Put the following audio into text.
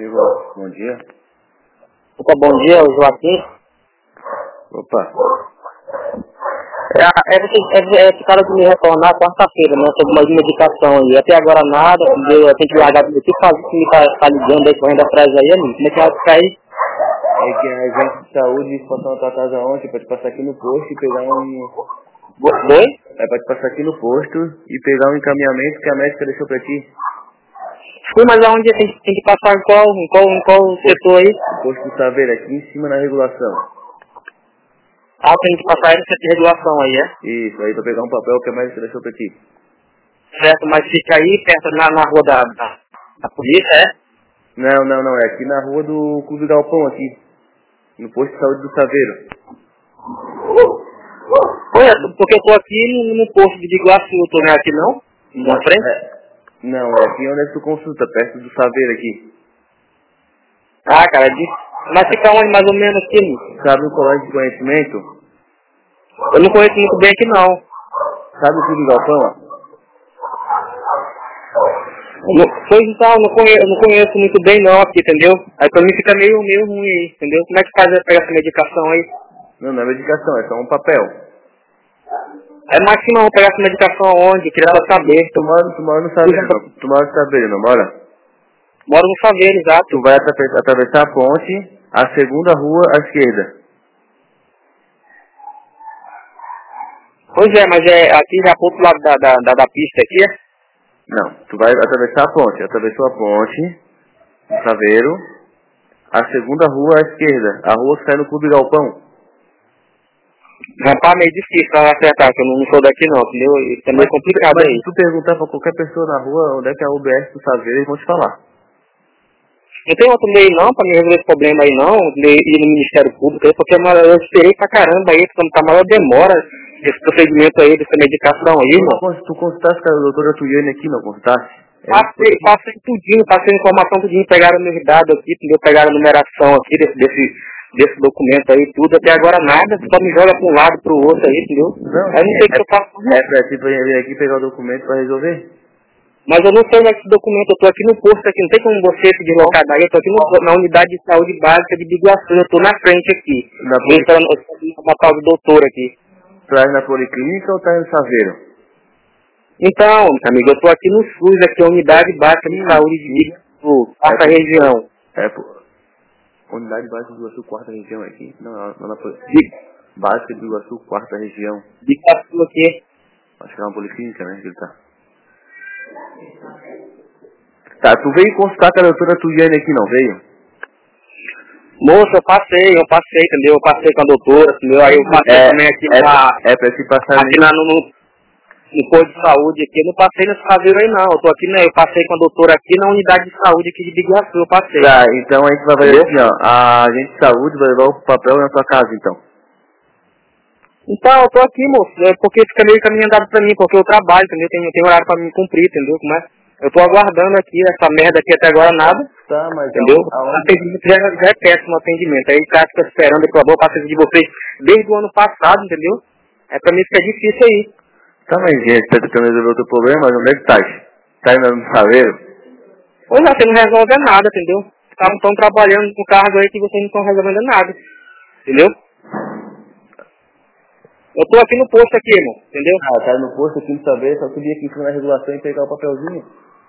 Igor, bom dia. Opa, bom dia, Joaquim. Opa. Esse cara que me retornar quarta-feira, né, sobre uma medicação aí. Até agora nada, entendeu? Eu tenho que largar tudo que fazer, que me tá ligando aí, correndo atrás aí, amigo. Como é que vai ficar aí? É que a agente de saúde passou na tua casa ontem pra te passar aqui no posto e pegar um... Oi? É pra te passar aqui no posto e pegar um encaminhamento que a médica deixou pra ti. Fui, mas aonde tem que passar em qual setor aí? O posto do Saveiro, aqui em cima na regulação. Ah, tem que passar aí no setor de regulação aí, é? Isso, aí pra pegar um papel que a médica deixou pra ti. Certo, mas fica aí perto na rua da polícia, é? Não, é aqui na rua do Clube Galpão aqui. No posto de saúde do Saveiro. Olha, porque eu tô aqui no posto de Iguaçu, eu tô não é aqui não? Na frente? Não, é aqui onde é que tu consulta, perto do Saveiro aqui. Ah, cara, mas fica onde mais ou menos aqui, amigo? Sabe o colégio de conhecimento? Eu não conheço muito bem aqui não. Sabe o Clube Galpão? Pois então, eu não conheço muito bem não aqui, entendeu? Aí pra mim fica meio ruim aí, entendeu? Como é que faz pra pegar essa medicação aí? Não é medicação, é só um papel. É mais que não, pegar essa medicação aonde? Eu queria só saber. Tu mora no Saveiro, não? Tu mora no Saveiro, não mora? Moro no Saveiro, exato. Tu vai atravessar a ponte, a segunda rua à esquerda. Pois é, mas é aqui já pro outro lado da pista aqui, é? Não, tu vai atravessar a ponte. Atravessou a ponte, no Saveiro, a segunda rua à esquerda. A rua que sai no Clube Galpão. Rapaz, meio difícil pra acertar, que eu não sou daqui não, entendeu? Isso é meio complicado Mas aí. se tu perguntar pra qualquer pessoa na rua onde é que é a UBS do Saveiro, eles vão te falar. Não tem outro meio não pra me resolver esse problema aí não, de ir no Ministério Público aí, porque eu esperei pra caramba aí, porque tá maior demora esse procedimento aí, dessa medicação aí, mano. Tu consultaste com a doutora Tuiane aqui, não consultaste? Passei tudinho, passei a informação tudinho, pegaram meus dados aqui, entendeu? Pegaram a numeração aqui desse documento aí, tudo, até agora nada, só me joga pra um lado, pro outro aí, entendeu? Não, Aí não sei o que eu faço. é pra ti vir aqui pegar o documento pra resolver? Mas eu não sei onde é esse documento, eu tô aqui no posto aqui, não tem como você se deslocar daí, eu tô aqui na unidade de saúde básica de Biguaçu, eu tô na frente aqui. Na tal do doutor aqui. Tu é na Policlínica ou tá no Saveiro? Então, amigo, eu tô aqui no SUS, aqui, a unidade básica de saúde de Biguaçu, quarta região. É, pô. Unidade básica de Iguaçu, quarta região aqui. Não na básica de Iguaçu, quarta região. Biguaçu aqui. Acho que é uma policlínica, né, que ele tá. Tá, tu veio consultar com a doutora Tuiane aqui, não veio? Moça, eu passei, entendeu? Eu passei com a doutora, entendeu? Aí eu passei também aqui pra te passar aqui no posto de saúde aqui, eu não passei nesse caseiro aí não, eu tô aqui, né? Eu passei com a doutora aqui na unidade de saúde aqui de Biguaçu, eu passei. Tá, então a gente vai fazer assim, ó. A agente de saúde vai levar o papel na tua casa, então. Então, eu tô aqui, moço, porque fica meio caminho andado pra mim, porque eu trabalho, entendeu? Tem horário pra me cumprir, entendeu? Como é? Eu tô aguardando aqui, essa merda aqui até agora nada. Tá, mas entendeu? O atendimento já é péssimo o atendimento. Aí o cara fica esperando que eu vou passar de vocês desde o ano passado, entendeu? É pra mim fica difícil aí. Tá, mas gente, tá tentando resolver o teu problema, mas onde é que tá? Tá indo no Saveiro? Pois é, você não resolve nada, entendeu? Estão trabalhando com cargo aí que vocês não estão resolvendo nada. Entendeu? Eu tô aqui no posto aqui, irmão, entendeu? Ah, tá no posto aqui no Saveiro, só subir aqui em cima da regulação e pegar o papelzinho.